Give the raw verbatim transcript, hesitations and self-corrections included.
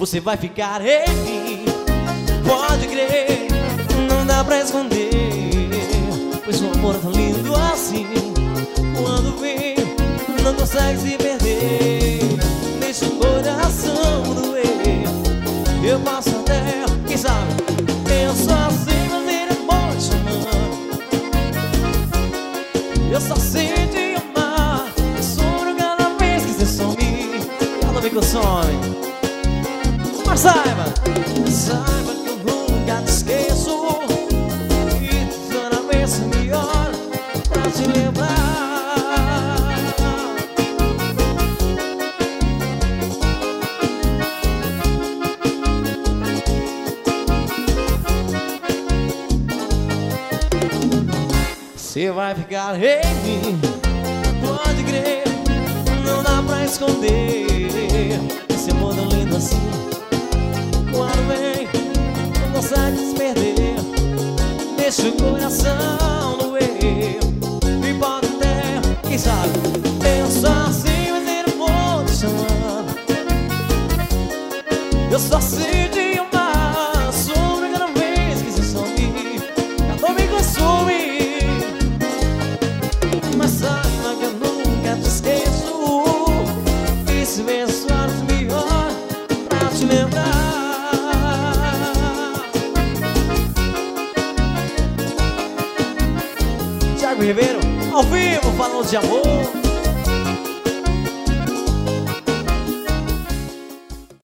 você vai ficar em mim. Pode crer, não dá pra esconder, pois o amor é tão lindo assim. Quando vem, não consegue se perder, deixa o coração doer. Eu passo até, quem sabe, eu só sei fazer amor te amando. Eu só sei te amar, eu sofro cada vez que você some. Cada vez que eu some. Mas saiba, saiba que eu nunca te esqueço, e toda vez me olho pra te lembrar. Você vai ficar em mim, pode crer, não dá pra esconder, esse amor tão lindo assim. Quando vem, não consegue se perder, deixa o coração doer. E pode até, quem sabe, eu só sei fazer amor te chamando. Eu só sei te amar, sobre cada vez que você some, cada me consome. Mas saiba que eu nunca te esqueço, e se vê as horas me olha pra te lembrar. Thiago Ribeiro, ao vivo, falando de amor.